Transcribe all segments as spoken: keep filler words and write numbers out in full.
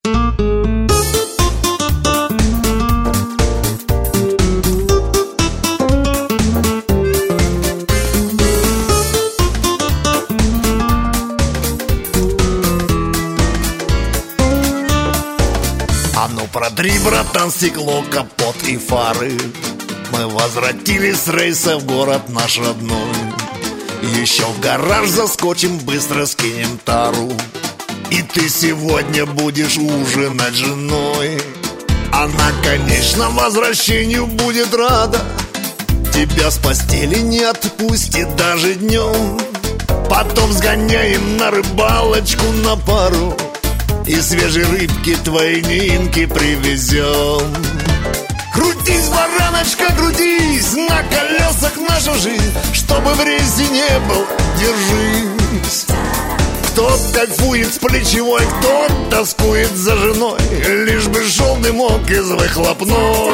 А ну протри, братан, стекло, капот и фары. Мы возвратились с рейса в город наш родной. Еще в гараж заскочим, быстро скинем тару. И ты сегодня будешь ужинать с женой. Она, конечно, возвращению будет рада. Тебя с постели не отпустит даже днем. Потом сгоняем на рыбалочку на пару. И свежие рыбки твоей Нинки привезем. Крутись, бараночка, крутись, на колесах наша жизнь. Чтобы в рейсе не был, держись. Кто кайфует с плечевой, кто тоскует за женой. Лишь бы шел дымок из выхлопной.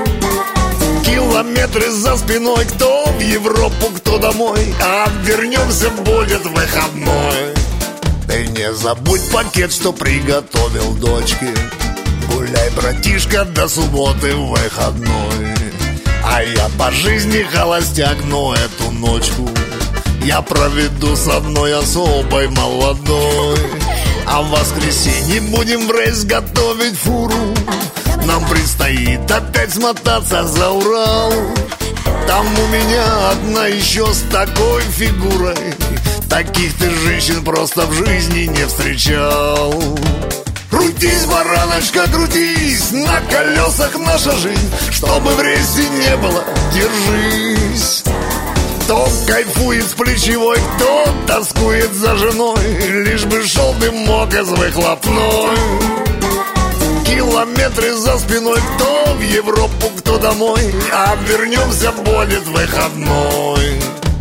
Километры за спиной, кто в Европу, кто домой. А вернемся, будет выходной. Ты не забудь пакет, что приготовил дочке. Гуляй, братишка, до субботы в выходной. А я по жизни холостяк, но эту ночку я проведу с одной особой молодой. А в воскресенье будем в рейс готовить фуру. Нам предстоит опять смотаться за Урал. Там у меня одна еще с такой фигурой. Таких ты женщин просто в жизни не встречал. Крутись, бараночка, крутись, на колесах наша жизнь. Чтобы в рейсе не было, держись. Кто кайфует с плечевой, кто тоскует за женой. Лишь бы шел дымок из выхлопной. Километры за спиной, кто в Европу, кто домой. А вернемся, будет выходной.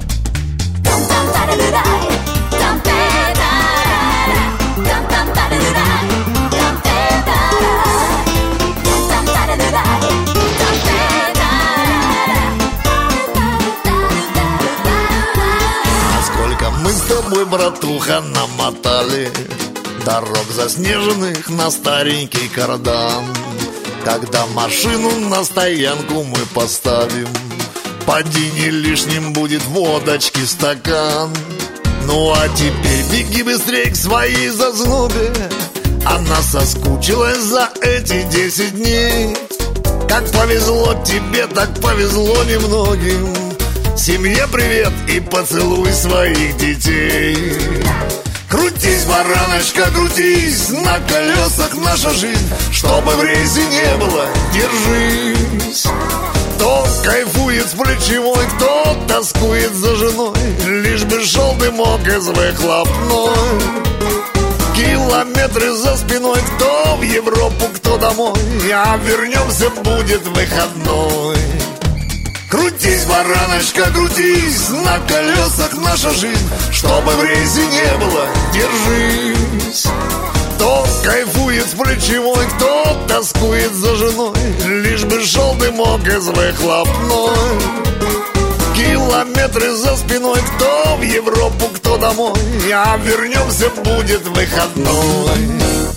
А сколько мы с тобой, братуха, намотали дорог заснеженных на старенький кардан. Когда машину на стоянку мы поставим, поди не лишним будет водочки стакан. Ну а теперь беги быстрей к своей зазнобе. Она соскучилась за эти десять дней. Как повезло тебе, так повезло немногим. Семье привет и поцелуй своих детей. Крутись, бараночка, крутись, на колесах наша жизнь. Чтобы в рейсе не было, держись. Кто кайфует с плечевой, кто тоскует за женой. Лишь бы шел дымок из выхлопной. Километры за спиной, кто в Европу, кто домой. А вернемся, будет выходной. Крутись, бараночка, крутись, на колесах наша жизнь. Чтобы в рейсе не было, держись. Кто кайфует с плечевой, кто тоскует за женой. Лишь бы шел дымок из выхлопной. Километры за спиной, кто в Европу, кто домой. А вернемся, будет выходной.